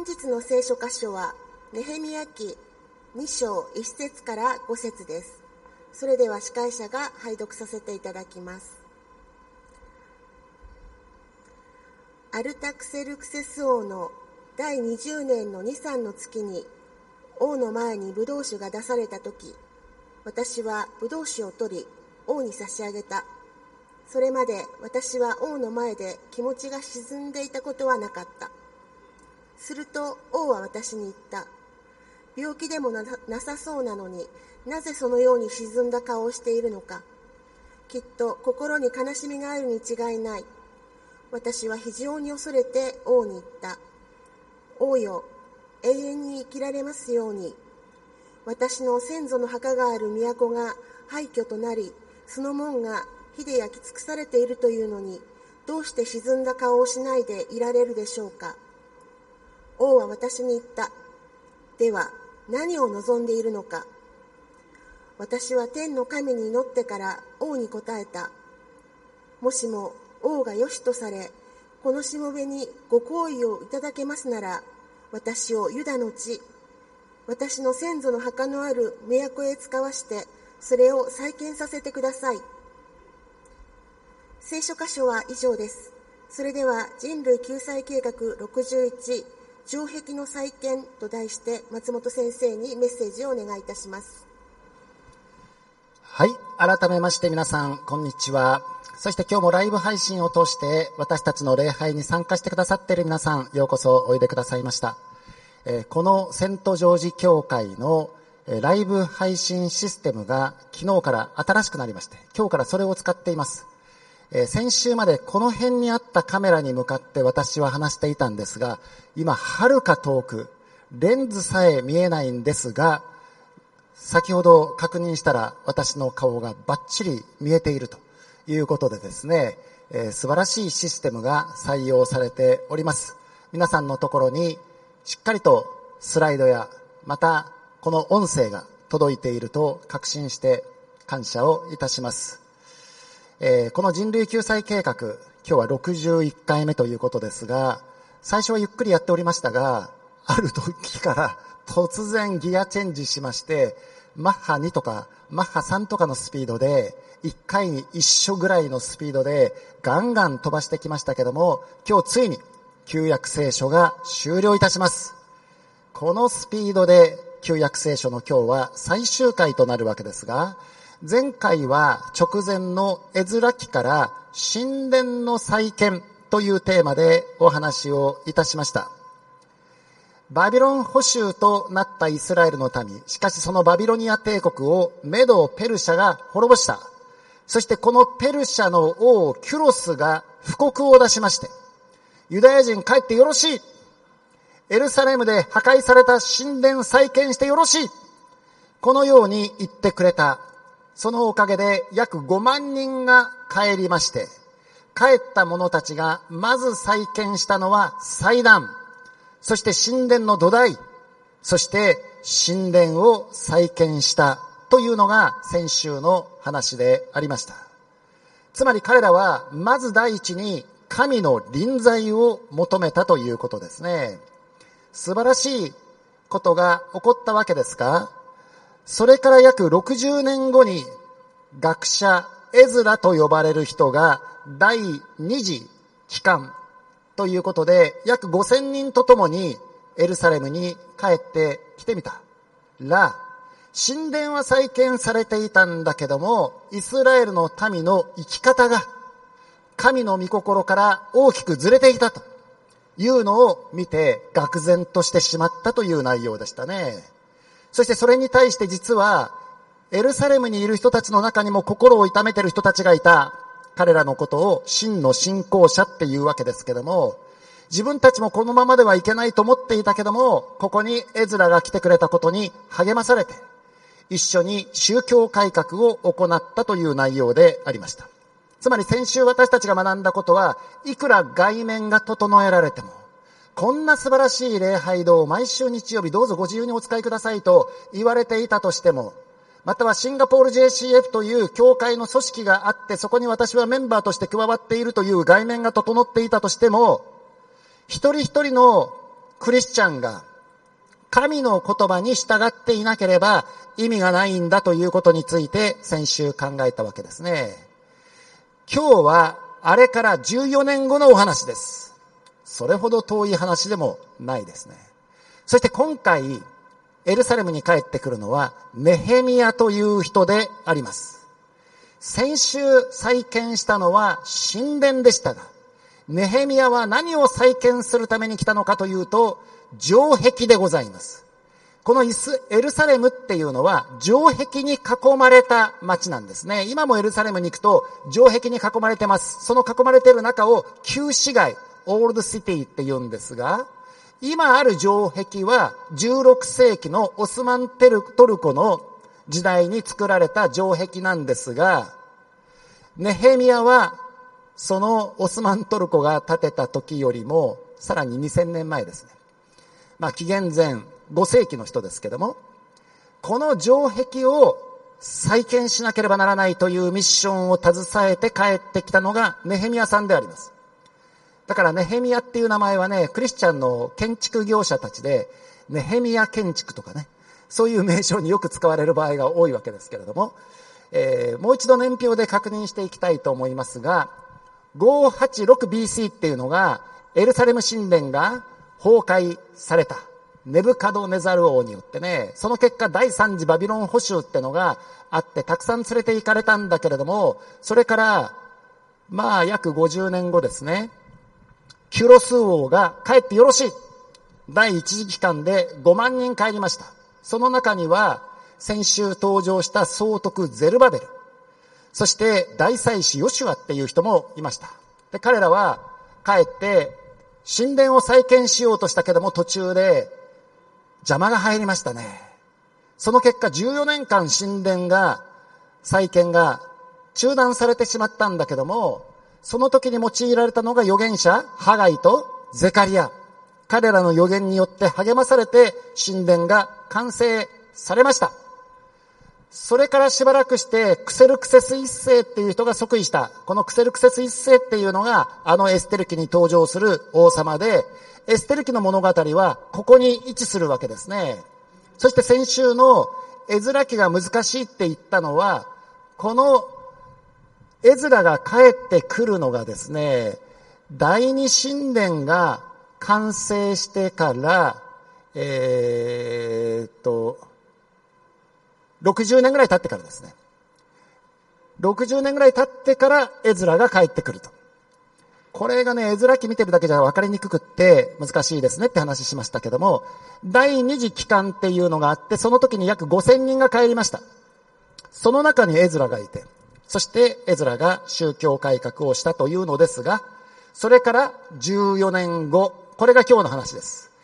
日の聖書箇所はネヘミヤ記2章1節から5節です。それでは司会者が拝読させていただきます。アルタクセルクセス王の第20年の2、3の月に王の前にブドウ酒が出されたとき、私はブドウ酒を取り王に差し上げた。それまで私は王の前で気持ちが沈んでいたことはなかった。すると王は私に言った。病気でも なさそうなのになぜそのように沈んだ顔をしているのか。きっと心に悲しみがあるに違いない。私は非常に恐れて王に言った。王よ、永遠に生きられますように。私の先祖の墓がある都が廃墟となり、その門が火で焼き尽くされているというのに、どうして沈んだ顔をしないでいられるでしょうか。王は私に言った。では何を望んでいるのか。私は天の神に祈ってから王に答えた。もしも王がよしとされ、このしもべにご好意をいただけますなら、私をユダの地、私の先祖の墓のある都へ使わして、それを再建させてください。聖書箇所は以上です。それでは人類救済計画61、城壁の再建と題して松本先生にメッセージをお願いいたします。 はい、改めまして皆さんこんにちは。そして今日もライブ配信を通して私たちの礼拝に参加してくださっている皆さん、ようこそおいでくださいました。このセントジョージ教会のライブ配信システムが昨日から新しくなりまして、今日からそれを使っています。先週までこの辺にあったカメラに向かって私は話していたんですが、今はるか遠く、レンズさえ見えないんですが、先ほど確認したら私の顔がバッチリ見えているということでですね、素晴らしいシステムが採用されております。皆さんのところにしっかりとスライドやまたこの音声が届いていると確信して感謝をいたします。この人類救済計画、今日は61回目ということですが、最初はゆっくりやっておりましたが、ある時から突然ギアチェンジしまして、マッハ2とかマッハ3とかのスピードで、1回に一緒ぐらいのスピードでガンガン飛ばしてきましたけども、今日ついに旧約聖書が終了いたします。このスピードで旧約聖書の今日は最終回となるわけですが、前回は直前のエズラ記から神殿の再建というテーマでお話をいたしました。バビロン捕囚となったイスラエルの民、しかしそのバビロニア帝国をメド・ペルシャが滅ぼした。そしてこのペルシャの王キュロスが布告を出しまして、ユダヤ人帰ってよろしい。エルサレムで破壊された神殿再建してよろしい。このように言ってくれた。そのおかげで約5万人が帰りまして、帰った者たちがまず再建したのは祭壇、そして神殿の土台、そして神殿を再建したというのが先週の話でありました。つまり彼らはまず第一に神の臨在を求めたということですね。素晴らしいことが起こったわけですが、それから約60年後に学者エズラと呼ばれる人が第二次帰還ということで約5000人とともにエルサレムに帰ってきてみたら、神殿は再建されていたんだけども、イスラエルの民の生き方が神の御心から大きくずれていたというのを見て愕然としてしまったという内容でしたね。そしてそれに対して実はエルサレムにいる人たちの中にも心を痛めている人たちがいた。彼らのことを真の信仰者っていうわけですけども、自分たちもこのままではいけないと思っていたけども、ここにエズラが来てくれたことに励まされて、一緒に宗教改革を行ったという内容でありました。つまり先週私たちが学んだことは、いくら外面が整えられても、こんな素晴らしい礼拝堂を毎週日曜日どうぞご自由にお使いくださいと言われていたとしても、またはシンガポール JCF という教会の組織があって、そこに私はメンバーとして加わっているという外面が整っていたとしても、一人一人のクリスチャンが神の言葉に従っていなければ意味がないんだということについて先週考えたわけですね。今日はあれから14年後のお話です。それほど遠い話でもないですね。そして今回エルサレムに帰ってくるのはネヘミヤという人であります。先週再建したのは神殿でしたが、ネヘミヤは何を再建するために来たのかというと、城壁でございます。このエルサレムっていうのは城壁に囲まれた町なんですね。今もエルサレムに行くと城壁に囲まれてます。その囲まれている中を旧市街、オールドシティって言うんですが、今ある城壁は16世紀のオスマントルコの時代に作られた城壁なんですが、ネヘミヤはそのオスマントルコが建てた時よりもさらに2000年前ですね。紀元前5世紀の人ですけども、この城壁を再建しなければならないというミッションを携えて帰ってきたのがネヘミヤさんであります。だからネヘミヤっていう名前はね、クリスチャンの建築業者たちでネヘミヤ建築とかね、そういう名称によく使われる場合が多いわけですけれども、もう一度年表で確認していきたいと思いますが、586BC っていうのがエルサレム神殿が崩壊されたネブカドネザル王によってね、その結果第三次バビロン捕囚ってのがあってたくさん連れて行かれたんだけれども、それから約50年後ですね、キュロス王が帰ってよろしい、第一次期間で5万人帰りました。その中には先週登場した総督ゼルバベル、そして大祭司ヨシュアっていう人もいました。で、彼らは帰って神殿を再建しようとしたけども途中で邪魔が入りましたね。その結果14年間神殿が再建が中断されてしまったんだけども、その時に用いられたのが預言者ハガイとゼカリア。彼らの預言によって励まされて神殿が完成されました。それからしばらくしてクセルクセス一世っていう人が即位した。このクセルクセス一世っていうのがエステル記に登場する王様で、エステル記の物語はここに位置するわけですね。そして先週のエズラ記が難しいって言ったのは、このエズラが帰ってくるのがですね、第二神殿が完成してから60年ぐらい経ってからですね。60年ぐらい経ってからエズラが帰ってくると。これがね、エズラ記見てるだけじゃ分かりにくくって難しいですねって話しましたけども、第二次期間っていうのがあって、その時に約5000人が帰りました。その中にエズラがいて、そしてエズラが宗教改革をしたというのですが、それから14年後、これが今日の話です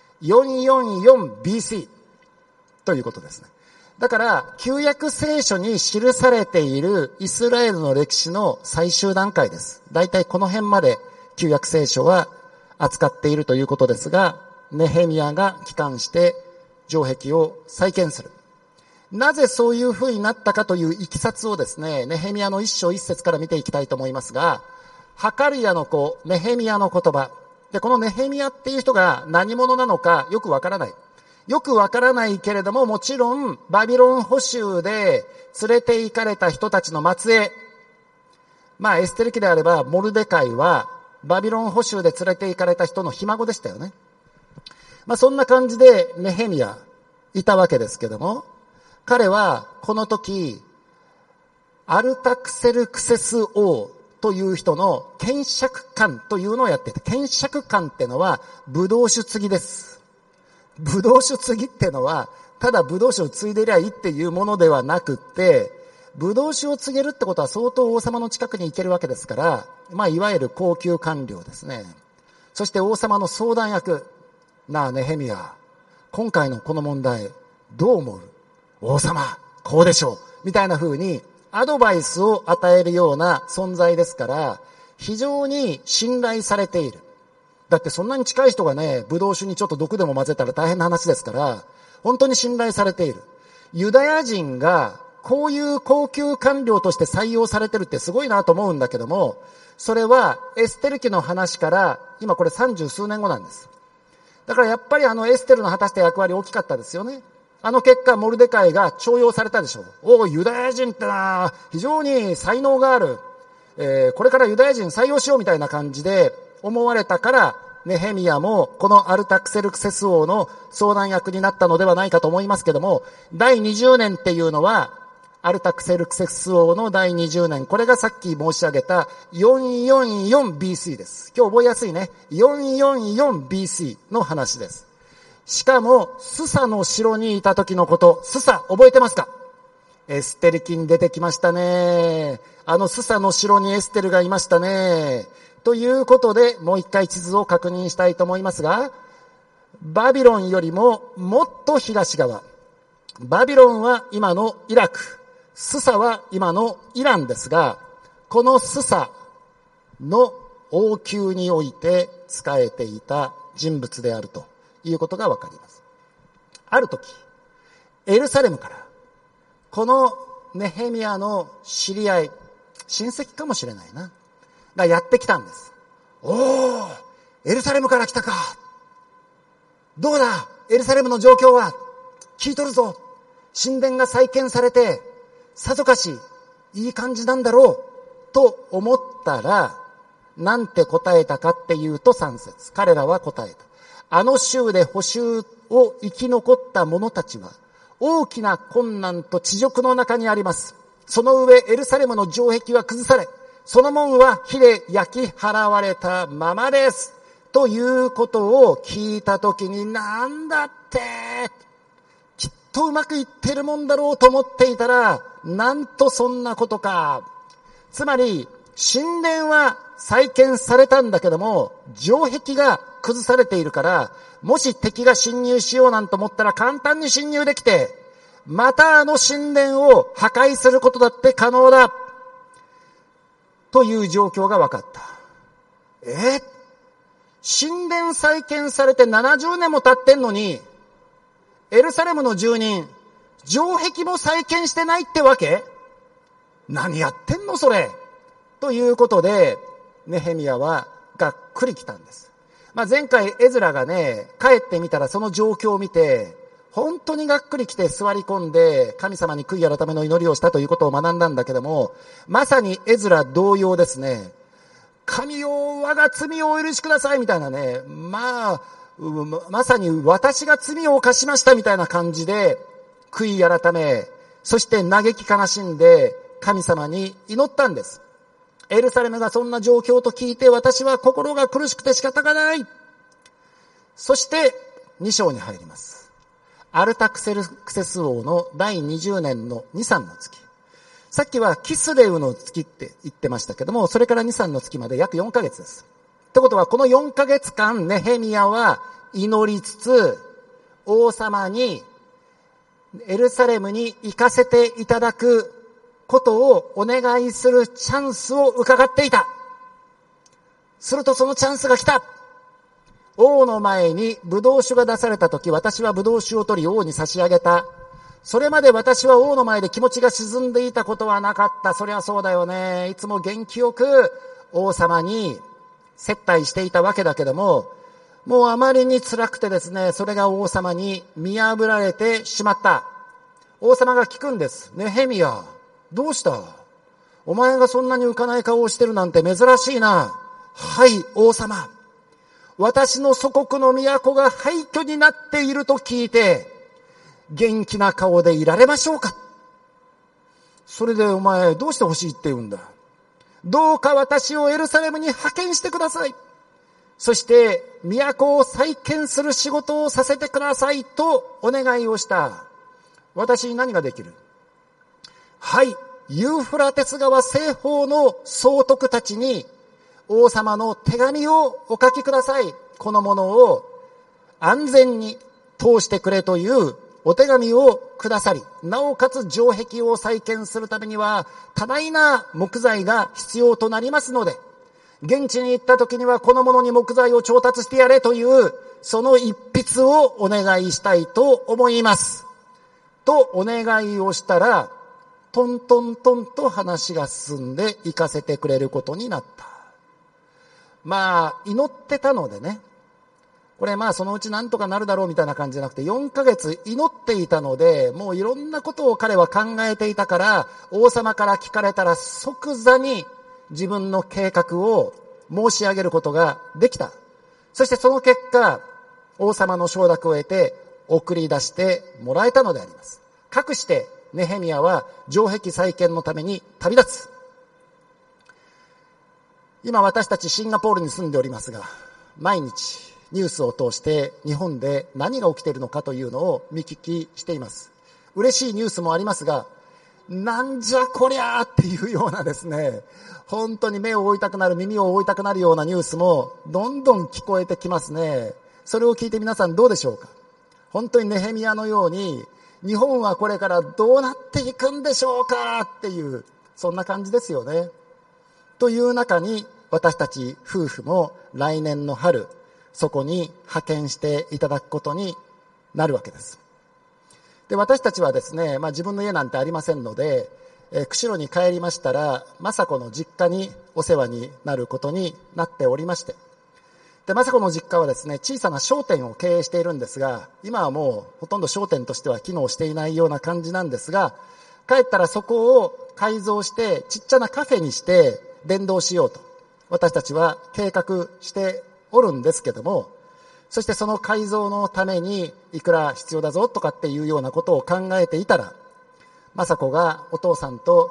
。444BC ということですね。だから旧約聖書に記されているイスラエルの歴史の最終段階です。だいたいこの辺まで旧約聖書は扱っているということですが、ネヘミヤが帰還して城壁を再建する。なぜそういう風になったかといういきさつをですね、ネヘミヤの一章一節から見ていきたいと思いますが、ハカリヤの子ネヘミヤの言葉で、このネヘミヤっていう人が何者なのかよくわからない。よくわからないけれども、もちろんバビロン捕囚で連れて行かれた人たちの末裔。エステル記であればモルデカイはバビロン捕囚で連れて行かれた人のひ孫でしたよね。そんな感じでネヘミヤいたわけですけども、彼はこの時アルタクセルクセス王という人の検釈官というのをやっていた。検釈官ってのはブドウ酒継ぎです。ブドウ酒継ぎってのはただブドウ酒を継いでりゃいいっていうものではなくって、ブドウ酒を継げるってことは相当王様の近くに行けるわけですから、いわゆる高級官僚ですね。そして王様の相談役。なあネヘミヤ、今回のこの問題どう思う？王様こうでしょうみたいな風にアドバイスを与えるような存在ですから、非常に信頼されている。だってそんなに近い人がね、ブドウ酒にちょっと毒でも混ぜたら大変な話ですから、本当に信頼されている。ユダヤ人がこういう高級官僚として採用されてるってすごいなと思うんだけども、それはエステル記の話から今これ30数年後なんです。 だからやっぱりエステルの果たした役割大きかったですよね。結果、モルデカイが重用されたでしょう。おい、ユダヤ人ってな、非常に才能がある。これからユダヤ人採用しようみたいな感じで思われたから、ネヘミヤもこのアルタクセルクセス王の相談役になったのではないかと思いますけども、第20年っていうのは、アルタクセルクセス王の第20年、これがさっき申し上げた 444BC です。今日覚えやすいね。444BC の話です。しかも、スサの城にいた時のこと、スサ、覚えてますか？エステル記に出てきましたね。スサの城にエステルがいましたね。ということで、もう一回地図を確認したいと思いますが、バビロンよりももっと東側。バビロンは今のイラク。スサは今のイランですが、このスサの王宮において仕えていた人物であるということがわかります。ある時、エルサレムから、このネヘミヤの知り合い、親戚かもしれないな、がやってきたんです。おー、エルサレムから来たか。どうだ、エルサレムの状況は。聞いとるぞ。神殿が再建されて、さぞかしいい感じなんだろう、と思ったら、なんて答えたかっていうと3節。彼らは答えた。あの州で捕囚を生き残った者たちは、大きな困難と恥辱の中にあります。その上、エルサレムの城壁は崩され、その門は火で焼き払われたままです。ということを聞いたときに、なんだって、きっとうまくいってるもんだろうと思っていたら、なんとそんなことか。つまり、神殿は再建されたんだけども、城壁が崩されているから、もし敵が侵入しようなんて思ったら簡単に侵入できて、また神殿を破壊することだって可能だ。という状況が分かった。神殿再建されて70年も経ってんのに、エルサレムの住人、城壁も再建してないってわけ？何やってんのそれ。ということで、ネヘミヤはがっくり来たんです。前回エズラがね、帰ってみたらその状況を見て、本当にがっくり来て座り込んで、神様に悔い改めの祈りをしたということを学んだんだけども、まさにエズラ同様ですね、神よ、我が罪をお許しくださいみたいなね、まさに私が罪を犯しましたみたいな感じで、悔い改め、そして嘆き悲しんで、神様に祈ったんです。エルサレムがそんな状況と聞いて、私は心が苦しくて仕方がない。そして2章に入ります。アルタクセルクセス王の第20年の2、3の月。さっきはキスレウの月って言ってましたけども、それから2、3の月まで約4ヶ月です。ってことはこの4ヶ月間、ネヘミヤは祈りつつ、王様にエルサレムに行かせていただくことをお願いするチャンスを伺っていた。するとそのチャンスが来た。王の前にブドウ酒が出されたとき、私はブドウ酒を取り王に差し上げた。それまで私は王の前で気持ちが沈んでいたことはなかった。そりゃそうだよね。いつも元気よく王様に接待していたわけだけども、もうあまりに辛くてですね、それが王様に見破られてしまった。王様が聞くんです。ネヘミヤ、どうした？お前がそんなに浮かない顔をしてるなんて珍しいな。はい、王様。私の祖国の都が廃墟になっていると聞いて、元気な顔でいられましょうか？それでお前どうして欲しいって言うんだ？どうか私をエルサレムに派遣してください。そして都を再建する仕事をさせてくださいとお願いをした。私に何ができる？はい、ユーフラテス川西方の総督たちに王様の手紙をお書きください。このものを安全に通してくれというお手紙をくださり、なおかつ城壁を再建するためには多大な木材が必要となりますので、現地に行った時にはこのものに木材を調達してやれというその一筆をお願いしたいと思いますとお願いをしたら、トントントンと話が進んで行かせてくれることになった。祈ってたのでね、 これそのうちなんとかなるだろうみたいな感じじゃなくて、4ヶ月祈っていたので、もういろんなことを彼は考えていたから、王様から聞かれたら即座に自分の計画を申し上げることができた。そしてその結果、王様の承諾を得て送り出してもらえたのであります。かくしてネヘミヤは城壁再建のために旅立つ。今私たちシンガポールに住んでおりますが、毎日ニュースを通して日本で何が起きているのかというのを見聞きしています。嬉しいニュースもありますが、なんじゃこりゃーっていうようなですね、本当に目を覆いたくなる、耳を覆いたくなるようなニュースもどんどん聞こえてきますね。それを聞いて皆さんどうでしょうか。本当にネヘミヤのように、日本はこれからどうなっていくんでしょうかっていう、そんな感じですよね。という中に私たち夫婦も来年の春、そこに派遣していただくことになるわけです。で、私たちはですね、自分の家なんてありませんので、釧路に帰りましたら、雅子の実家にお世話になることになっておりまして、で、雅子の実家はですね、小さな商店を経営しているんですが、今はもうほとんど商店としては機能していないような感じなんですが、帰ったらそこを改造してちっちゃなカフェにして伝道しようと、私たちは計画しておるんですけども、そしてその改造のためにいくら必要だぞとかっていうようなことを考えていたら、雅子がお父さんと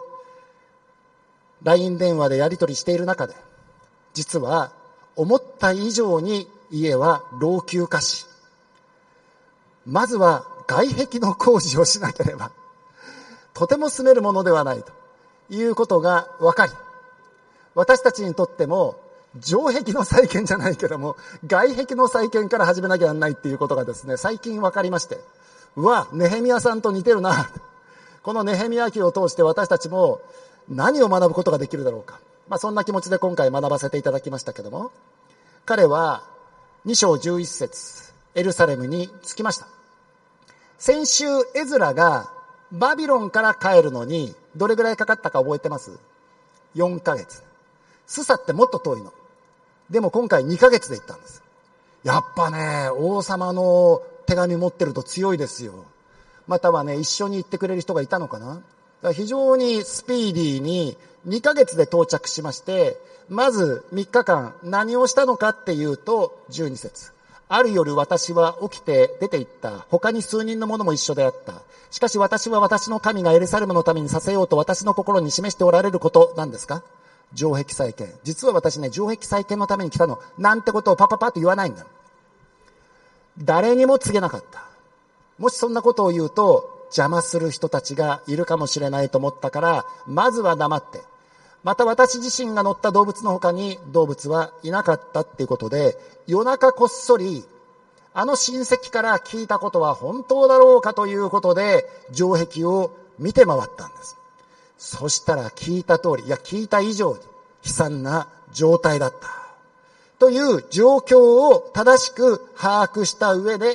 LINE 電話でやり取りしている中で、実は思った以上に家は老朽化し、まずは外壁の工事をしなければとても住めるものではないということが分かり、私たちにとっても城壁の再建じゃないけども外壁の再建から始めなきゃならないっていうことがですね、最近分かりまして、ネヘミヤさんと似てるな。このネヘミヤ記を通して私たちも何を学ぶことができるだろうか。そんな気持ちで今回学ばせていただきましたけども、彼は2章11節エルサレムに着きました。先週エズラがバビロンから帰るのにどれぐらいかかったか覚えてます？ 4 ヶ月。スサってもっと遠いの。でも今回2ヶ月で行ったんです。やっぱね、王様の手紙持ってると強いですよ。またはね、一緒に行ってくれる人がいたのかな。だから非常にスピーディーに2ヶ月で到着しまして、まず3日間何をしたのかっていうと、12節。ある夜私は起きて出て行った。他に数人の者も一緒であった。しかし私は私の神がエルサレムのためにさせようと私の心に示しておられることなんですか？城壁再建。実は私ね、城壁再建のために来たの。なんてことをパパパッと言わないんだ。誰にも告げなかった。もしそんなことを言うと邪魔する人たちがいるかもしれないと思ったから、まずは黙って。また私自身が乗った動物の他に動物はいなかったっていうことで、夜中こっそりあの親戚から聞いたことは本当だろうかということで城壁を見て回ったんです。そしたら聞いた通り、聞いた以上に悲惨な状態だったという状況を正しく把握した上で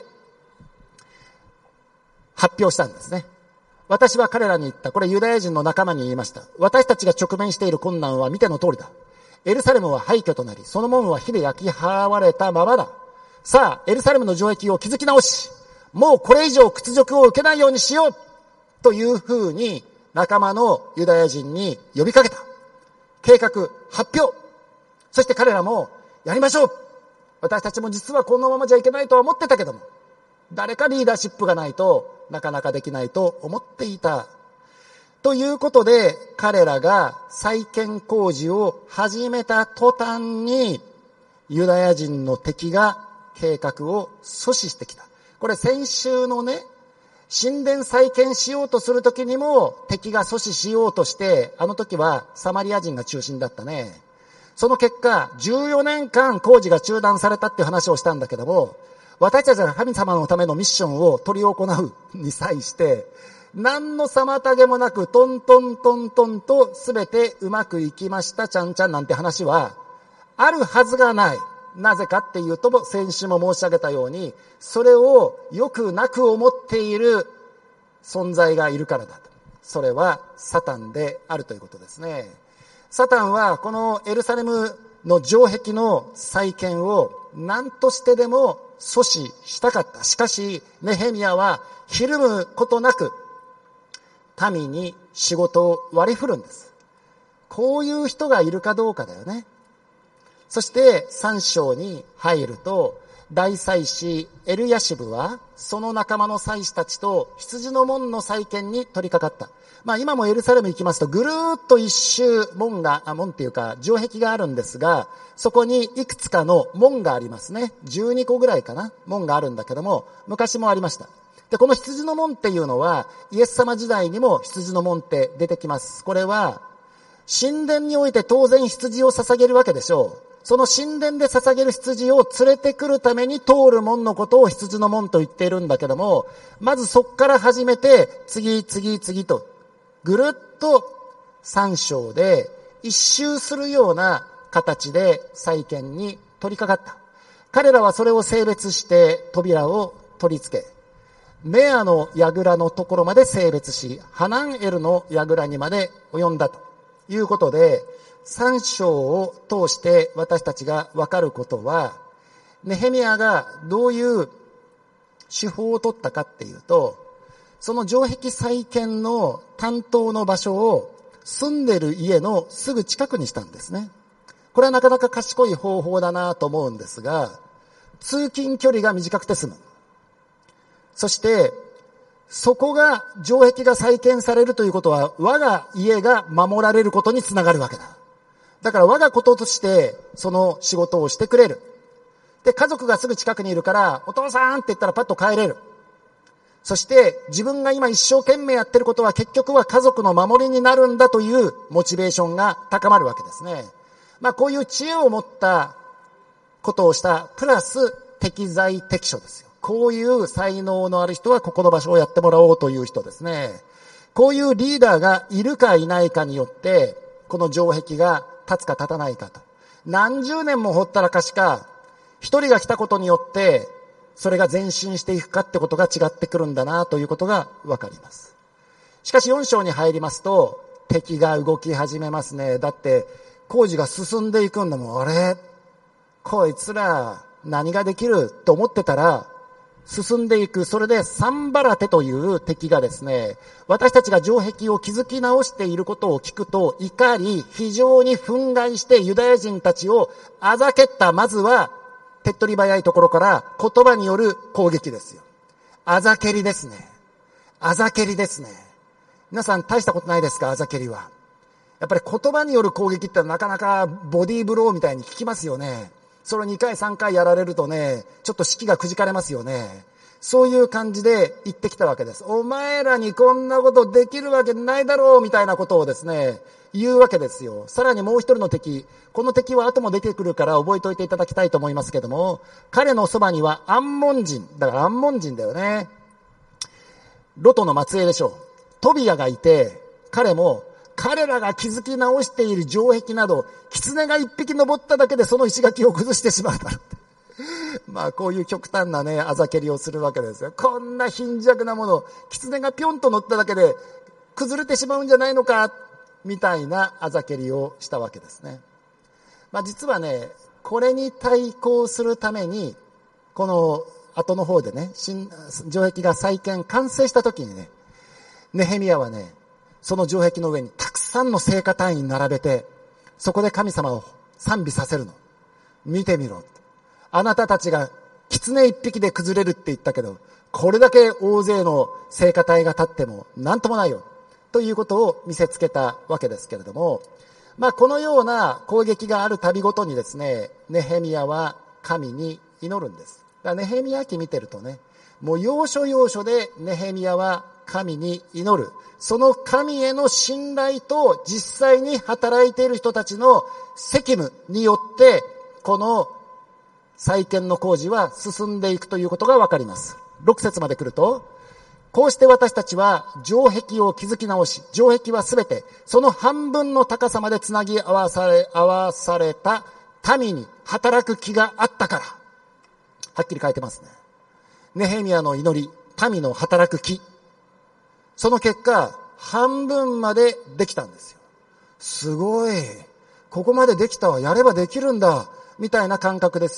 発表したんですね。私は彼らに言った。これユダヤ人の仲間に言いました。私たちが直面している困難は見ての通りだ。エルサレムは廃墟となり、その門は火で焼き払われたままだ。さあ、エルサレムの城壁を築き直し、もうこれ以上屈辱を受けないようにしようというふうに仲間のユダヤ人に呼びかけた。計画、発表。そして彼らもやりましょう。私たちも実はこのままじゃいけないとは思ってたけども、誰かリーダーシップがないとなかなかできないと思っていた。ということで彼らが再建工事を始めた途端にユダヤ人の敵が計画を阻止してきた。これ先週のね、神殿再建しようとする時にも敵が阻止しようとして、あの時はサマリア人が中心だったね。その結果14年間工事が中断されたっていう話をしたんだけども、私たちが神様のためのミッションを取り行うに際して何の妨げもなくトントントントンと全てうまくいきましたちゃんちゃんなんて話はあるはずがない。なぜかっていうと、先週も申し上げたようにそれをよくなく思っている存在がいるからだと。それはサタンであるということですね。サタンはこのエルサレムの城壁の再建を何としてでも阻止したかった。しかしネヘミヤはひるむことなく民に仕事を割り振るんです。こういう人がいるかどうかだよね。そして3章に入ると、大祭司エルヤシブはその仲間の祭司たちと羊の門の再建に取り掛かった。今もエルサレム行きますとぐるーっと一周門っていうか城壁があるんですが、そこにいくつかの門がありますね。12個ぐらいかな、門があるんだけども、昔もありました。で、この羊の門っていうのはイエス様時代にも羊の門って出てきます。これは神殿において当然羊を捧げるわけでしょう。その神殿で捧げる羊を連れてくるために通る門のことを羊の門と言っているんだけども、まずそこから始めて次とぐるっと3章で一周するような形で再建に取り掛かった。彼らはそれを整別して扉を取り付け、メアの櫓のところまで整別し、ハナンエルの櫓にまで及んだということで、3章を通して私たちが分かることは、ネヘミヤがどういう手法を取ったかっていうと、その城壁再建の担当の場所を住んでる家のすぐ近くにしたんですね。これはなかなか賢い方法だなと思うんですが、通勤距離が短くて済む。そしてそこが城壁が再建されるということは、我が家が守られることにつながるわけだ。だから我がこととしてその仕事をしてくれる。で、家族がすぐ近くにいるから、お父さんって言ったらパッと帰れる。そして自分が今一生懸命やってることは結局は家族の守りになるんだというモチベーションが高まるわけですね。こういう知恵を持ったことをしたプラス適材適所ですよ。こういう才能のある人はここの場所をやってもらおうという人ですね。こういうリーダーがいるかいないかによってこの城壁が立つか立たないかと。何十年もほったらかしか、一人が来たことによってそれが前進していくかってことが違ってくるんだなということがわかります。しかし4章に入りますと敵が動き始めますね。だって工事が進んでいくんだもん。あれ、こいつら何ができると思ってたら進んでいく。それでサンバラテという敵がですね、私たちが城壁を築き直していることを聞くと怒り、非常に憤慨してユダヤ人たちをあざけった。まずは手っ取り早いところから言葉による攻撃ですよ。あざけりですね。あざけりですね。皆さん大したことないですか？あざけりは。やっぱり言葉による攻撃ってなかなかボディーブローみたいに効きますよね。それを2回3回やられるとね、ちょっと士気がくじかれますよね。そういう感じで言ってきたわけです。お前らにこんなことできるわけないだろうみたいなことをですね、言うわけですよ。さらにもう一人の敵、この敵は後も出てくるから覚えておいていただきたいと思いますけども、彼のそばにはアンモン人、だからアンモン人だよね。ロトの末裔でしょう。トビアがいて、彼も彼らが築き直している城壁など、狐が一匹登っただけでその石垣を崩してしまうだろう。こういう極端なね、あざけりをするわけですよ。こんな貧弱なもの、狐がぴょんと乗っただけで崩れてしまうんじゃないのか、みたいなあざけりをしたわけですね。実はね、これに対抗するために、この後の方でね、城壁が再建完成した時にね、ネヘミヤはね、その城壁の上にたくさんの聖歌隊員並べて、そこで神様を賛美させるの。見てみろ。あなたたちが狐一匹で崩れるって言ったけど、これだけ大勢の聖歌隊が立ってもなんともないよ。ということを見せつけたわけですけれども、このような攻撃があるたびごとにですね、ネヘミヤは神に祈るんです。だからネヘミヤ記見てるとね、もう要所要所でネヘミヤは神に祈る。その神への信頼と実際に働いている人たちの責務によって、この再建の工事は進んでいくということがわかります。6節まで来ると、こうして私たちは城壁を築き直し、城壁はすべてその半分の高さまでつなぎ合わされた民に働く気があったから。はっきり書いてますね。ネヘミヤの祈り、民の働く気。その結果、半分までできたんですよ。すごい。ここまでできたわ。やればできるんだ。みたいな感覚ですよ。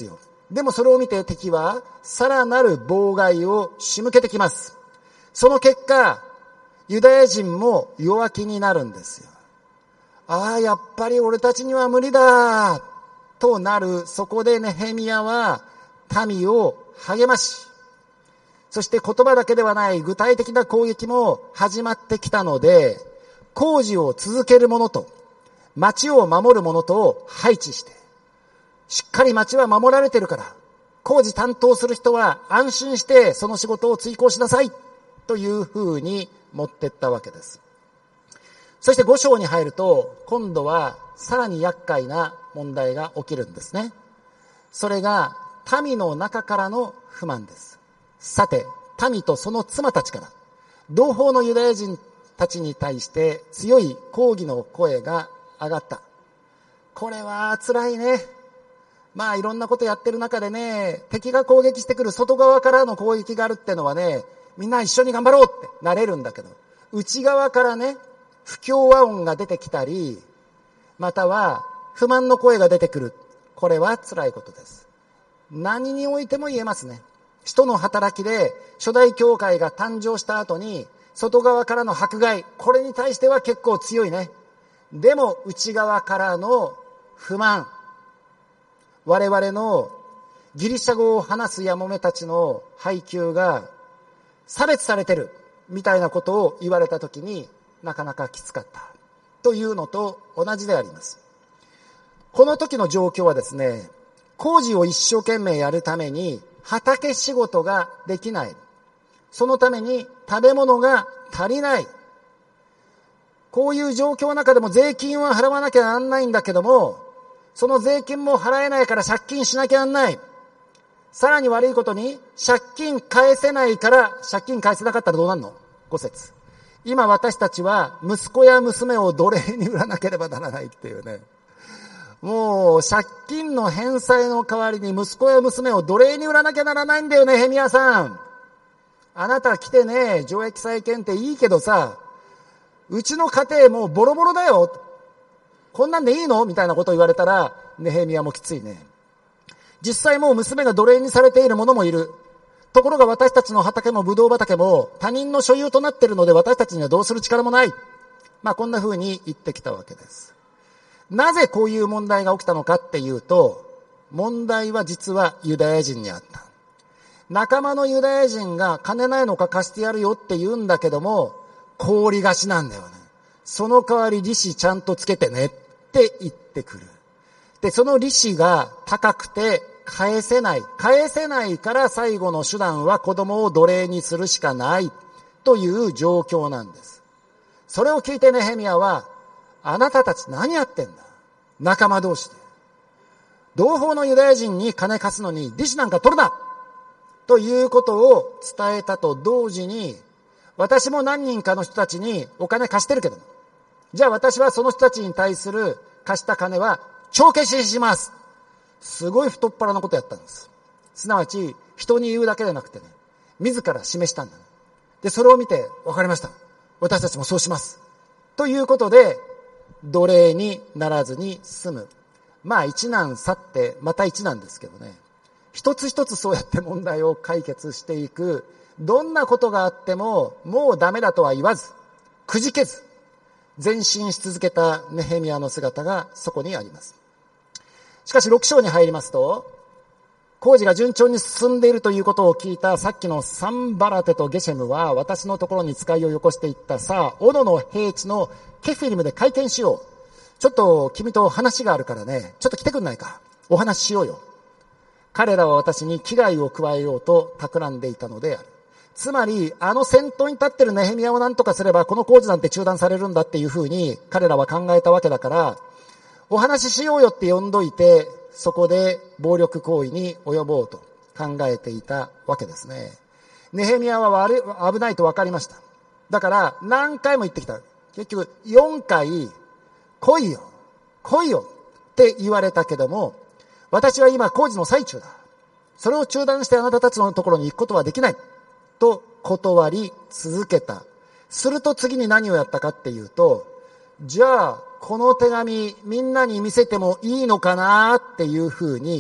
でもそれを見て敵はさらなる妨害を仕向けてきます。その結果、ユダヤ人も弱気になるんですよ。やっぱり俺たちには無理だとなる。そこでネヘミヤは民を励まし、そして言葉だけではない具体的な攻撃も始まってきたので、工事を続ける者と町を守る者とを配置して、しっかり町は守られてるから、工事担当する人は安心してその仕事を追行しなさいというふうに持っていったわけです。そして5章に入ると、今度はさらに厄介な問題が起きるんですね。それが民の中からの不満です。さて、民とその妻たちから同胞のユダヤ人たちに対して強い抗議の声が上がった。これは辛いね。いろんなことやってる中でね、敵が攻撃してくる外側からの攻撃があるってのはね、みんな一緒に頑張ろうってなれるんだけど、内側からね、不協和音が出てきたり、または不満の声が出てくる。これは辛いことです。何においても言えますね。使徒の働きで初代教会が誕生した後に、外側からの迫害、これに対しては結構強いね。でも内側からの不満、我々のギリシャ語を話すやもめたちの配給が差別されてるみたいなことを言われたときに、なかなかきつかったというのと同じであります。この時の状況はですね、工事を一生懸命やるために畑仕事ができない。そのために食べ物が足りない。こういう状況の中でも税金は払わなきゃなんないんだけども、その税金も払えないから借金しなきゃなんない。さらに悪いことに、借金返せないから借金返せなかったらどうなるの？5節。今私たちは息子や娘を奴隷に売らなければならないっていうね。もう借金の返済の代わりに息子や娘を奴隷に売らなきゃならないんだよね、ヘミヤさん。あなた来てね、上益債権っていいけどさ、うちの家庭もうボロボロだよ。こんなんでいいのみたいなことを言われたら、ネヘミヤもきついね。実際もう娘が奴隷にされている者もいる。ところが私たちの畑もブドウ畑も他人の所有となっているので、私たちにはどうする力もない。こんな風に言ってきたわけです。なぜこういう問題が起きたのかっていうと、問題は実はユダヤ人にあった。仲間のユダヤ人が金ないのか貸してやるよって言うんだけども、高利貸しなんだよね。その代わり利子ちゃんとつけてねって言ってくる。で、その利子が高くて返せないから最後の手段は子供を奴隷にするしかないという状況なんです。それを聞いてネヘミヤは、あなたたち何やってんだ？仲間同士で。同胞のユダヤ人に金貸すのに利子なんか取るなということを伝えたと同時に、私も何人かの人たちにお金貸してるけど、じゃあ私はその人たちに対する貸した金は帳消しします。すごい太っ腹なことやったんです。すなわち人に言うだけでなくてね、自ら示したんだ。で、それを見て、わかりました。私たちもそうします。ということで、奴隷にならずに済む。一難去ってまた一難ですけどね。一つ一つそうやって問題を解決していく。どんなことがあっても、もうダメだとは言わず、くじけず、前進し続けたネヘミヤの姿がそこにあります。しかし6章に入りますと、工事が順調に進んでいるということを聞いたさっきのサンバラテとゲシェムは私のところに使いをよこしていった。さあ、オノの平地のケフィリムで会見しよう。ちょっと君と話があるからね、ちょっと来てくんないか。お話ししようよ。彼らは私に危害を加えようと企んでいたのである。つまり、あの先頭に立ってるネヘミヤを何とかすればこの工事なんて中断されるんだっていうふうに彼らは考えたわけだから、お話ししようよって呼んどいて、そこで暴力行為に及ぼうと考えていたわけですね。ネヘミヤは危ないと分かりました。だから何回も言ってきた。結局4回、来いよって言われたけども、私は今工事の最中だ。それを中断してあなたたちのところに行くことはできない。と断り続けた。すると次に何をやったかっていうと、じゃあこの手紙みんなに見せてもいいのかなっていうふうに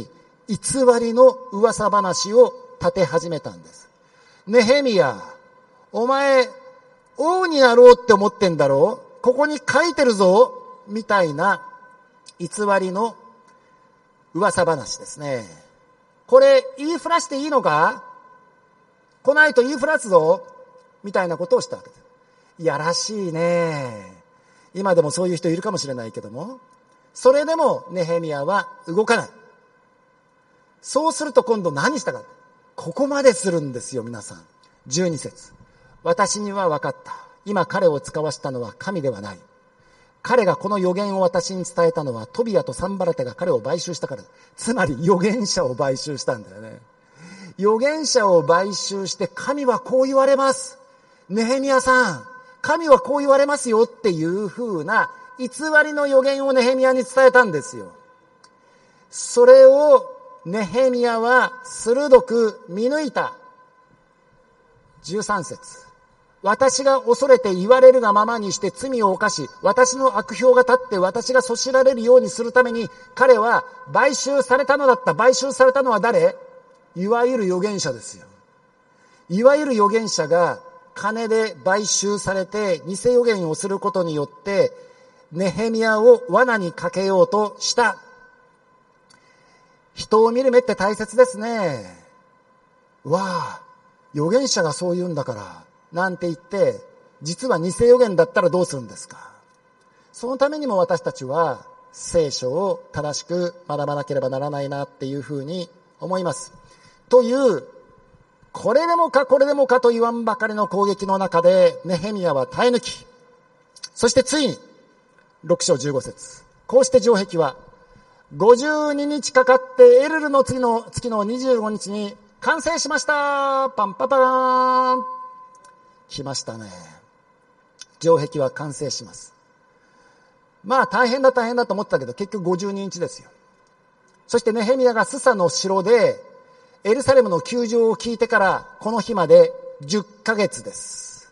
偽りの噂話を立て始めたんです。ネヘミヤ、お前王になろうって思ってんだろう、ここに書いてるぞみたいな偽りの噂話ですね。これ言いふらしていいのか、来ないと言いふらすぞみたいなことをしたわけです。いやらしいね。今でもそういう人いるかもしれないけども、それでもネヘミヤは動かない。そうすると今度何したか、ここまでするんですよ。皆さん、12節、私には分かった。今彼を使わしたのは神ではない。彼がこの預言を私に伝えたのはトビアとサンバラテが彼を買収したからだ。つまり預言者を買収したんだよね。預言者を買収して、神はこう言われます、ネヘミヤさん、神はこう言われますよっていう風な偽りの預言をネヘミヤに伝えたんですよ。それをネヘミヤは鋭く見抜いた。13節、私が恐れて言われるがままにして罪を犯し、私の悪評が立って私がそしられるようにするために彼は買収されたのだった。買収されたのは誰？いわゆる預言者ですよ。いわゆる預言者が金で買収されて偽預言をすることによってネヘミヤを罠にかけようとした。人を見る目って大切ですね。わあ、預言者がそう言うんだからなんて言って、実は偽預言だったらどうするんですか。そのためにも私たちは聖書を正しく学ばなければならないなっていうふうに思います。という、これでもかこれでもかと言わんばかりの攻撃の中でネヘミヤは耐え抜き、そしてついに6章15節、こうして城壁は52日かかってエルルの月の25日に完成しました。パンパパーン。来ましたね。城壁は完成します。まあ大変だと思ったけど結局52日ですよ。そしてネヘミヤがスサの城でエルサレムの窮状を聞いてからこの日まで10ヶ月です。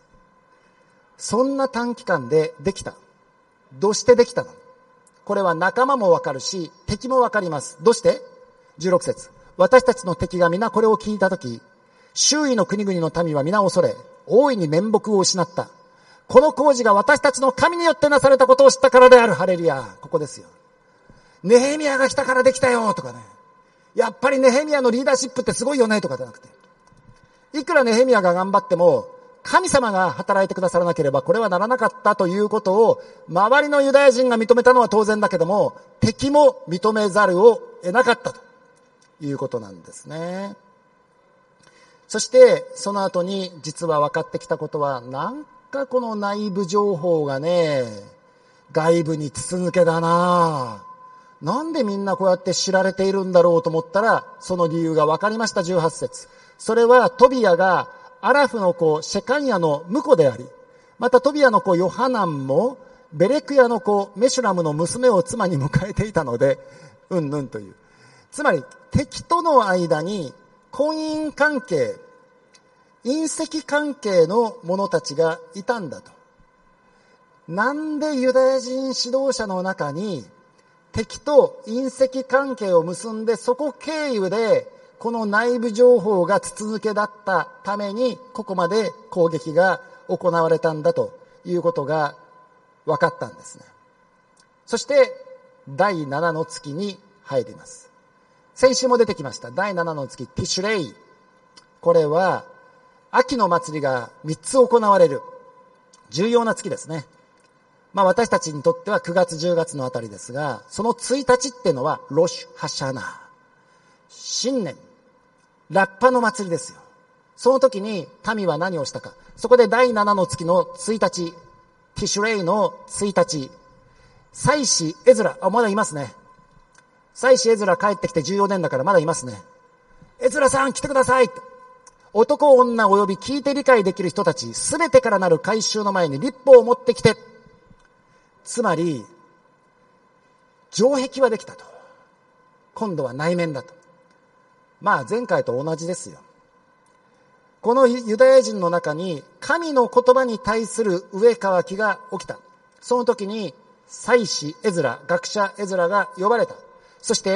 そんな短期間でできた。どうしてできたの？これは仲間もわかるし敵もわかります。どうして？ 16 節、私たちの敵が皆これを聞いたとき、周囲の国々の民は皆恐れ、大いに面目を失った。この工事が私たちの神によってなされたことを知ったからである。ハレルヤ。ここですよ。ネヘミヤが来たからできたよとかね、やっぱりネヘミヤのリーダーシップってすごいよねとかじゃなくて、いくらネヘミヤが頑張っても神様が働いてくださらなければこれはならなかったということを周りのユダヤ人が認めたのは当然だけども、敵も認めざるを得なかったということなんですね。そしてその後に実は分かってきたことは、なんかこの内部情報がね、外部に筒抜けだな。なんでみんなこうやって知られているんだろうと思ったら、その理由が分かりました。18節、それはトビアがアラフの子シェカンヤの婿であり、またトビアの子ヨハナンもベレクヤの子メシュラムの娘を妻に迎えていたので、うんぬんという、つまり敵との間に婚姻関係、姻戚関係の者たちがいたんだと。なんでユダヤ人指導者の中に敵と姻戚関係を結んで、そこ経由でこの内部情報が筒抜けだったためにここまで攻撃が行われたんだということが分かったんですね。そして第7の月に入ります。先週も出てきました第7の月、ティシュレイ。これは秋の祭りが3つ行われる重要な月ですね。私たちにとっては9月10月のあたりですが、その1日っていうのはロシュハシャナ、新年、ラッパの祭りですよ。その時に民は何をしたか。そこで第7の月の1日、ティシュレイの1日、祭司エズラ、まだいますね。祭司エズラ帰ってきて14年だからまだいますね。エズラさん来てください。男女および聞いて理解できる人たちすべてからなる改宗の前に立法を持ってきて。つまり城壁はできたと。今度は内面だと。前回と同じですよ。このユダヤ人の中に神の言葉に対する植え替きが起きた。その時に祭司エズラ、学者エズラが呼ばれた。そして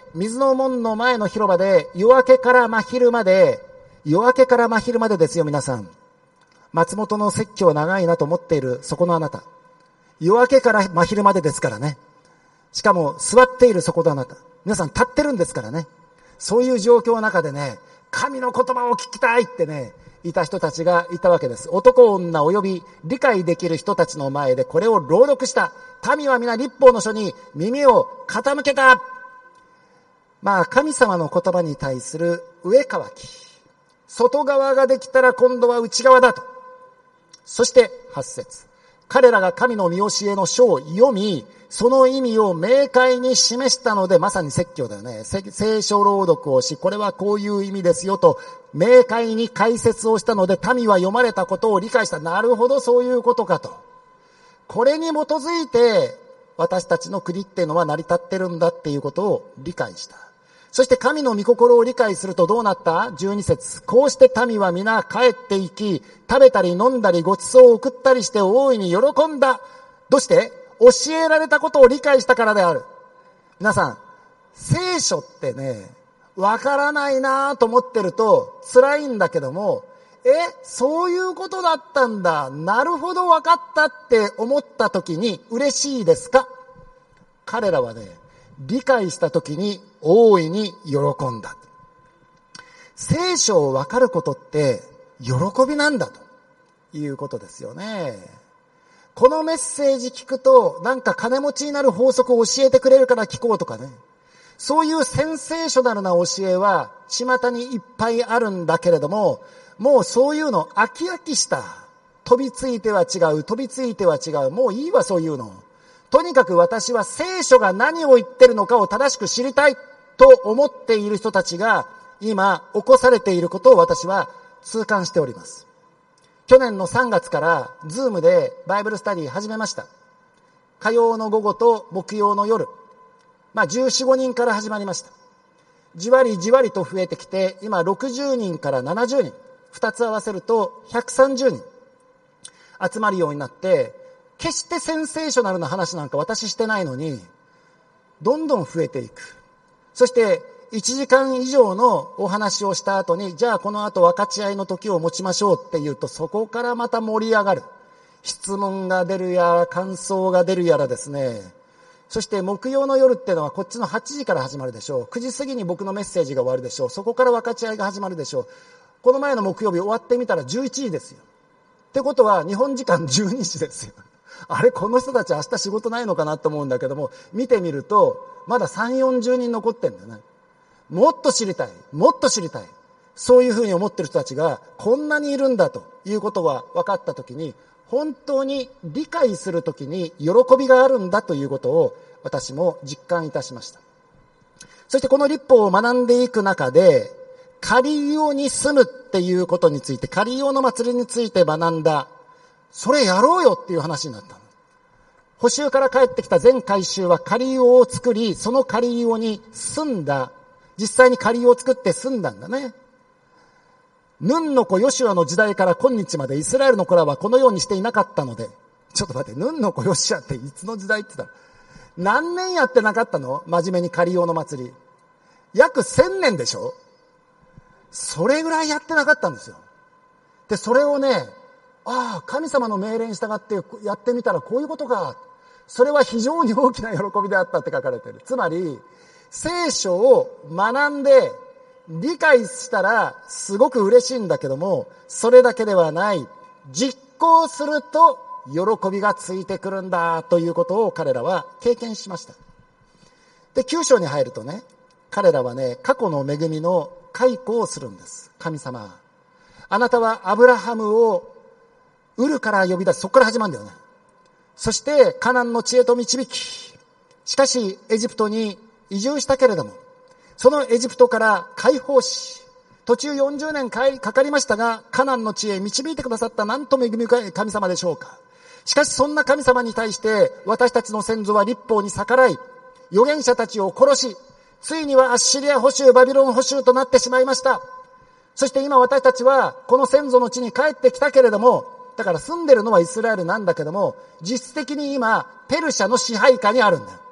水の門の前の広場で夜明けから真昼までですよ、皆さん。松本の説教長いなと思っているそこのあなた。夜明けから真昼までですからね。しかも座っているそこのあなた。皆さん立ってるんですからね。そういう状況の中でね、神の言葉を聞きたいってね、いた人たちがいたわけです。男女及び理解できる人たちの前でこれを朗読した。民は皆律法の書に耳を傾けた。神様の言葉に対する上乾き。外側ができたら今度は内側だと。そして8節。彼らが神の見教えの書を読み、その意味を明快に示したので、まさに説教だよね。聖書朗読をし、これはこういう意味ですよと、明快に解説をしたので、民は読まれたことを理解した。なるほど、そういうことかと。これに基づいて、私たちの国っていうのは成り立ってるんだっていうことを理解した。そして神の御心を理解するとどうなった ?12 節。こうして民は皆帰っていき、食べたり飲んだりごちそうを送ったりして大いに喜んだ。どうして？教えられたことを理解したからである。皆さん、聖書ってね、わからないなと思ってると辛いんだけども、そういうことだったんだ。なるほどわかったって思った時に嬉しいですか？彼らはね、理解した時に大いに喜んだ。聖書をわかることって喜びなんだということですよね。このメッセージ聞くとなんか金持ちになる法則を教えてくれるから聞こうとかね。そういうセンセーショナルな教えは巷にいっぱいあるんだけれども、もうそういうの飽き飽きした。飛びついては違う。もういいわ、そういうの。とにかく私は聖書が何を言ってるのかを正しく知りたいと思っている人たちが今起こされていることを私は痛感しております。去年の3月からズームでバイブルスタディ始めました。火曜の午後と木曜の夜。14、15人から始まりました。じわりじわりと増えてきて、今60人から70人。2つ合わせると130人集まるようになって、決してセンセーショナルな話なんか私してないのに、どんどん増えていく。そして1時間以上のお話をした後に、じゃあこの後分かち合いの時を持ちましょうって言うと、そこからまた盛り上がる。質問が出るやら、感想が出るやらですね。そして木曜の夜っていうのはこっちの8時から始まるでしょう。9時過ぎに僕のメッセージが終わるでしょう。そこから分かち合いが始まるでしょう。この前の木曜日終わってみたら11時ですよ。ってことは日本時間12時ですよ。あれ、この人たち明日仕事ないのかなと思うんだけども、見てみるとまだ3、40人残ってんだよね。もっと知りたい。そういうふうに思ってる人たちがこんなにいるんだということが分かったときに、本当に理解するときに喜びがあるんだということを私も実感いたしました。そしてこの律法を学んでいく中で、カリオに住むっていうことについて、カリオの祭りについて学んだ。それやろうよっていう話になった。補修から帰ってきた全改修はカリオを作り、そのカリオに住んだ。実際にカリオを作って住んだんだね。ヌンの子ヨシュアの時代から今日までイスラエルの子らはこのようにしていなかったので、ちょっと待って、ヌンの子ヨシュアっていつの時代って言ったら、何年やってなかったの？真面目にカリオの祭り。約1000年でしょ？それぐらいやってなかったんですよ。で、それをね、神様の命令に従ってやってみたらこういうことか。それは非常に大きな喜びであったって書かれている。つまり、聖書を学んで理解したらすごく嬉しいんだけども、それだけではない。実行すると喜びがついてくるんだということを彼らは経験しました。で、9章に入るとね、彼らはね、過去の恵みの回顧をするんです。神様、あなたはアブラハムをウルから呼び出す。そこから始まるんだよね。そしてカナンの知恵と導き、しかしエジプトに移住したけれども、そのエジプトから解放し、途中40年かかりましたが、カナンの地へ導いてくださったなんと恵み深い神様でしょうか。しかしそんな神様に対して私たちの先祖は律法に逆らい、預言者たちを殺し、ついにはアッシリア捕囚、バビロン捕囚となってしまいました。そして今私たちはこの先祖の地に帰ってきたけれども、だから住んでるのはイスラエルなんだけども、実質的に今ペルシャの支配下にあるんだよ。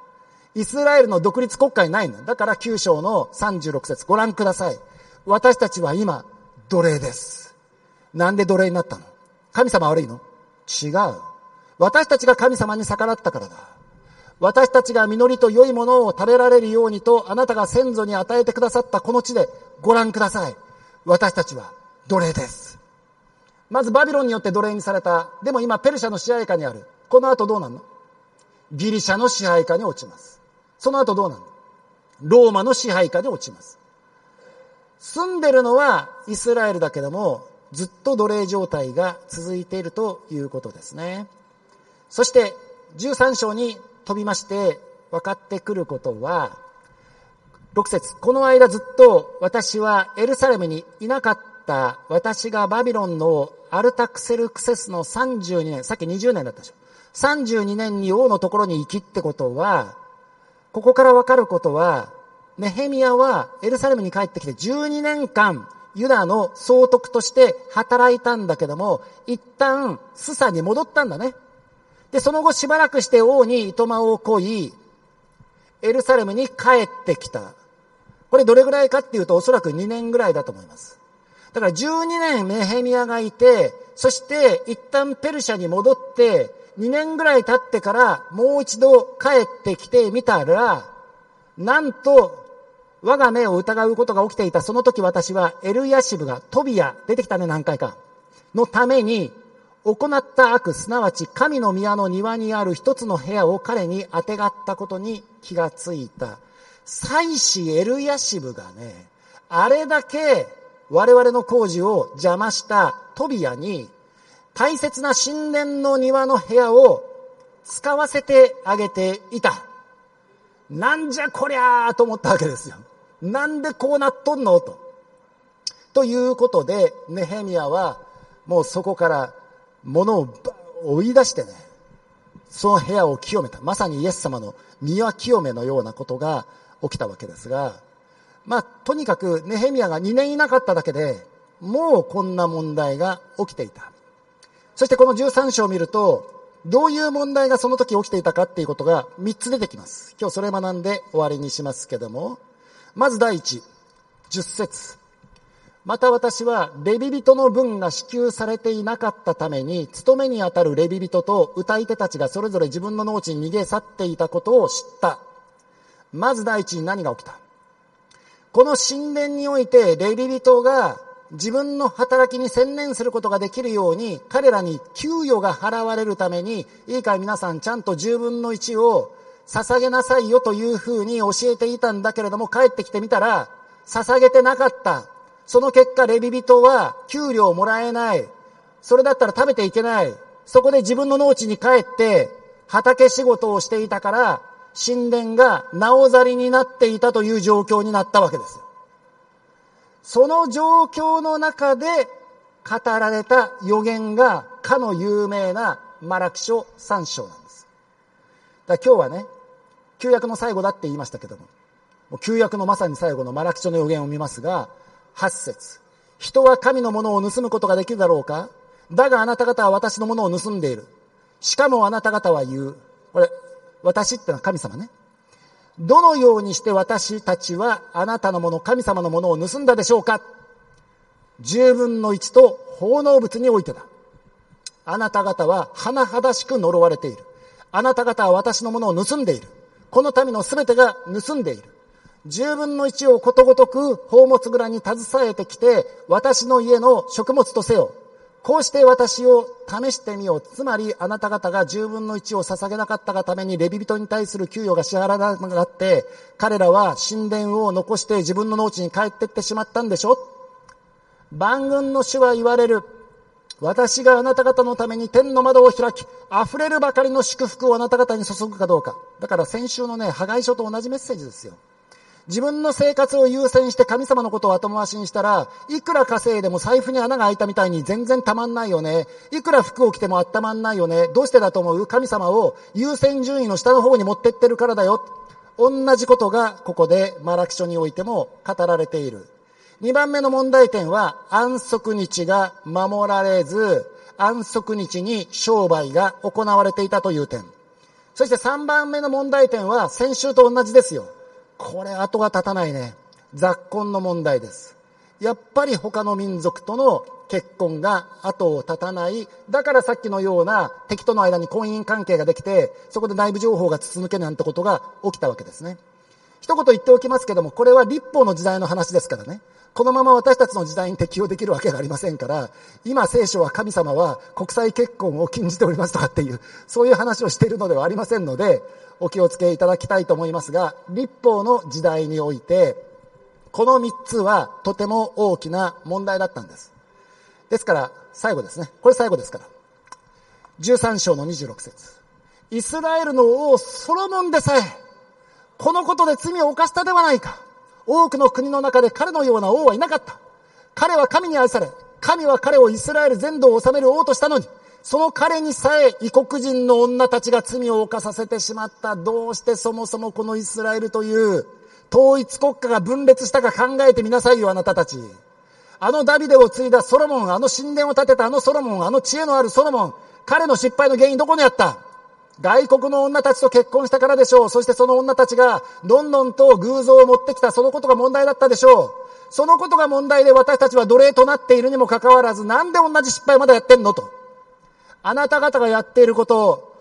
イスラエルの独立国家にないの。だから9章の36節ご覧ください。私たちは今奴隷です。なんで奴隷になったの？神様悪いの？違う。私たちが神様に逆らったからだ。私たちが実りと良いものを食べられるようにとあなたが先祖に与えてくださったこの地でご覧ください。私たちは奴隷です。まずバビロンによって奴隷にされた。でも今ペルシャの支配下にある。この後どうなるの？ギリシャの支配下に落ちます。その後どうなるの？ローマの支配下に落ちます。住んでるのはイスラエルだけども、ずっと奴隷状態が続いているということですね。そして13章に飛びまして分かってくることは、6節この間ずっと私はエルサレムにいなかった。私がバビロンのアルタクセルクセスの32年、さっき20年だったでしょ。32年に王のところに生きってことは、ここから分かることは、ネヘミヤはエルサレムに帰ってきて12年間ユダの総督として働いたんだけども、一旦スサに戻ったんだね。で、その後しばらくして王に糸間を乞い、エルサレムに帰ってきた。これどれぐらいかっていうとおそらく2年ぐらいだと思います。だから12年ネヘミヤがいて、そして一旦ペルシャに戻って2年ぐらい経ってからもう一度帰ってきてみたら、なんと我が目を疑うことが起きていた。その時私はエルヤシブがトビア、出てきたね何回か、のために行った悪、すなわち神の宮の庭にある一つの部屋を彼にあてがったことに気がついた。祭司エルヤシブがね、あれだけ我々の工事を邪魔したトビアに大切な神殿の庭の部屋を使わせてあげていた。なんじゃこりゃーと思ったわけですよ。なんでこうなっとんのということで、ネヘミヤはもうそこから物を追い出してね、その部屋を清めた。まさにイエス様の宮清めのようなことが起きたわけですが、とにかくネヘミヤが2年いなかっただけでもうこんな問題が起きていた。そしてこの13章を見ると、どういう問題がその時起きていたかっていうことが3つ出てきます。今日それ学んで終わりにしますけども、まず第一、10節。また私はレビ人の分が支給されていなかったために、務めにあたるレビ人と歌い手たちがそれぞれ自分の農地に逃げ去っていたことを知った。まず第一に何が起きた？この神殿においてレビ人が自分の働きに専念することができるように、彼らに給与が払われるために、いいかい皆さんちゃんと10分の1を捧げなさいよというふうに教えていたんだけれども、帰ってきてみたら捧げてなかった。その結果レビ人は給料をもらえない。それだったら食べていけない。そこで自分の農地に帰って畑仕事をしていたから、神殿がなおざりになっていたという状況になったわけですよ。その状況の中で語られた預言がかの有名なマラキ書3章なんです。だから今日はね、旧約の最後だって言いましたけども、旧約のまさに最後のマラキ書の預言を見ますが、8節。人は神のものを盗むことができるだろうか？だがあなた方は私のものを盗んでいる。しかもあなた方は言う。これ、私ってのは神様ね。どのようにして私たちはあなたのもの、神様のものを盗んだでしょうか？10分の1と奉納物においてだ。あなた方は甚だしく呪われている。あなた方は私のものを盗んでいる。この民のすべてが盗んでいる。10分の1をことごとく宝物蔵に携えてきて、私の家の食物とせよ。こうして私を試してみよう。つまりあなた方が10分の1を捧げなかったがためにレビ人に対する給与が支払わなくなって、彼らは神殿を残して自分の農地に帰ってってしまったんでしょ。万軍の主は言われる。私があなた方のために天の窓を開き、溢れるばかりの祝福をあなた方に注ぐかどうか。だから先週のね、ハガイ書と同じメッセージですよ。自分の生活を優先して神様のことを後回しにしたら、いくら稼いでも財布に穴が開いたみたいに全然たまんないよね。いくら服を着ても温まんないよね。どうしてだと思う？神様を優先順位の下の方に持ってってるからだよ。同じことがここでマラキ書においても語られている。2番目の問題点は、安息日が守られず、安息日に商売が行われていたという点。 そして3番目の問題点は先週と同じですよ。これ後が立たないね。雑婚の問題です。やっぱり他の民族との結婚が後を絶たない。だからさっきのような敵との間に婚姻関係ができて、そこで内部情報が筒抜けなんてことが起きたわけですね。一言言っておきますけども、これは立法の時代の話ですからね。このまま私たちの時代に適用できるわけがありませんから、今聖書は神様は国際結婚を禁じておりますとかっていう、そういう話をしているのではありませんので、お気をつけいただきたいと思いますが、立法の時代において、この3つはとても大きな問題だったんです。ですから最後ですね。これ最後ですから。13章の26節。イスラエルの王ソロモンでさえ、このことで罪を犯したではないか。多くの国の中で彼のような王はいなかった。彼は神に愛され、神は彼をイスラエル全土を治める王としたのに、その彼にさえ異国人の女たちが罪を犯させてしまった。どうしてそもそもこのイスラエルという統一国家が分裂したか考えてみなさいよ、あなたたち。あのダビデを継いだソロモン、あの神殿を建てたあのソロモン、あの知恵のあるソロモン、彼の失敗の原因どこにあった？外国の女たちと結婚したからでしょう。そしてその女たちがどんどんと偶像を持ってきた、そのことが問題だったでしょう。そのことが問題で私たちは奴隷となっているにもかかわらず、なんで同じ失敗まだやってんのと。あなた方がやっていること、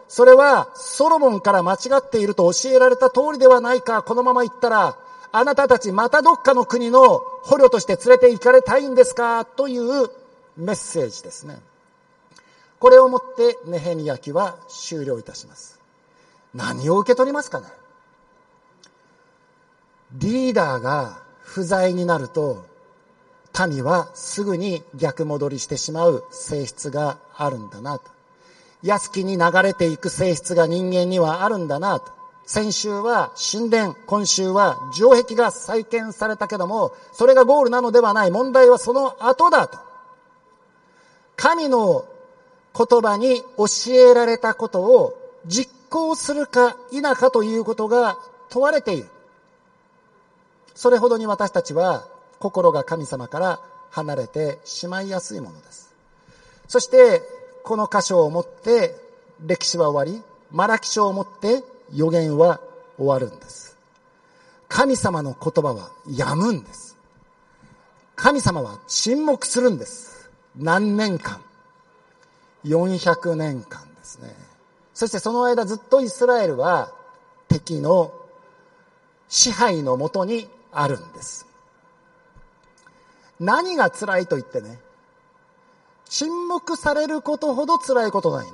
それはソロモンから間違っていると教えられた通りではないか。このまま言ったらあなたたちまたどっかの国の捕虜として連れて行かれたいんですかというメッセージですね。これをもってネヘミヤ記は終了いたします。何を受け取りますかね。リーダーが不在になると民はすぐに逆戻りしてしまう性質があるんだなと。安きに流れていく性質が人間にはあるんだなと。先週は神殿、今週は城壁が再建されたけども、それがゴールなのではない。問題はその後だと。神の言葉に教えられたことを実行するか否かということが問われている。それほどに私たちは心が神様から離れてしまいやすいものです。そしてこの箇所をもって歴史は終わり、マラキ書をもって預言は終わるんです。神様の言葉は止むんです。神様は沈黙するんです。何年間？400年間ですね。そしてその間ずっとイスラエルは敵の支配のもとにあるんです。何が辛いと言ってね、沈黙されることほど辛いことないね。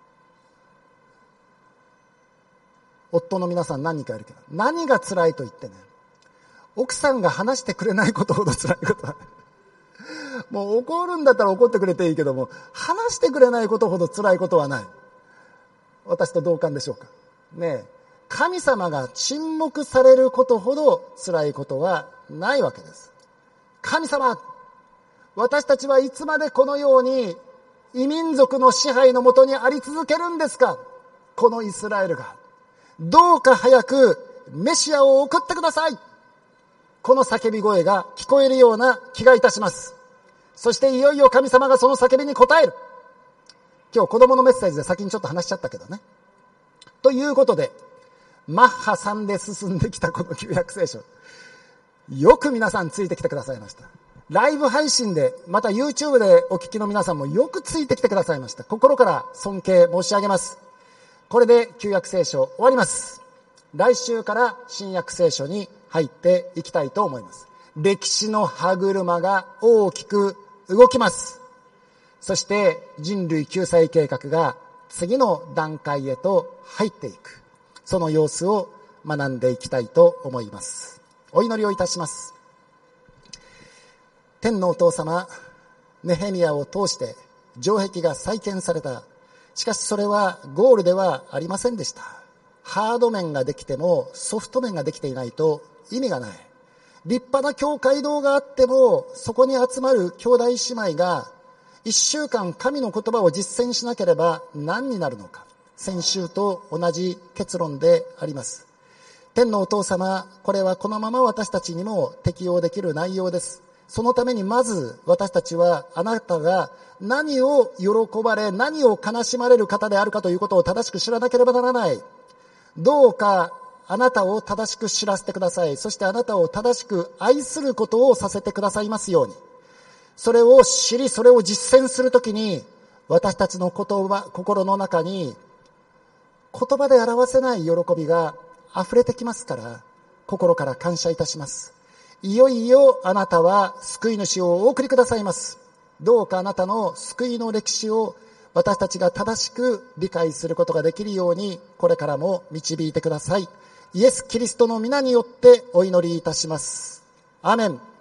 夫の皆さん何人かいるけど、何が辛いと言ってね、奥さんが話してくれないことほど辛いことはない。もう怒るんだったら怒ってくれていいけども、話してくれないことほど辛いことはない。私と同感でしょうかね。え、神様が沈黙されることほど辛いことはないわけです。神様、私たちはいつまでこのように異民族の支配のもとにあり続けるんですか。このイスラエルがどうか早くメシアを送ってください。この叫び声が聞こえるような気がいたします。そしていよいよ神様がその叫びに応える。今日子供のメッセージで先にちょっと話しちゃったけどね。ということで、マッハ3で進んできたこの旧約聖書、よく皆さんついてきてくださいました。ライブ配信で、また YouTube でお聞きの皆さんもよくついてきてくださいました。心から尊敬申し上げます。これで旧約聖書終わります。来週から新約聖書に入っていきたいと思います。歴史の歯車が大きく動きます。そして人類救済計画が次の段階へと入っていく、その様子を学んでいきたいと思います。お祈りをいたします。天のお父様、ネヘミヤを通して城壁が再建された。しかしそれはゴールではありませんでした。ハード面ができてもソフト面ができていないと意味がない。立派な教会堂があっても、そこに集まる兄弟姉妹が1週間神の言葉を実践しなければ何になるのか。先週と同じ結論であります。天のお父様、これはこのまま私たちにも適用できる内容です。 そのためにまず私たちはあなたが何を喜ばれ、何を悲しまれる方であるかということを正しく知らなければならない。どうかあなたを正しく知らせてください。そしてあなたを正しく愛することをさせてくださいますように。それを知り、それを実践するときに、私たちの心の中に言葉で表せない喜びが溢れてきますから、心から感謝いたします。いよいよあなたは救い主をお送りくださいます。どうかあなたの救いの歴史を私たちが正しく理解することができるように、これからも導いてください。イエス・キリストの皆によってお祈りいたします。アーメン。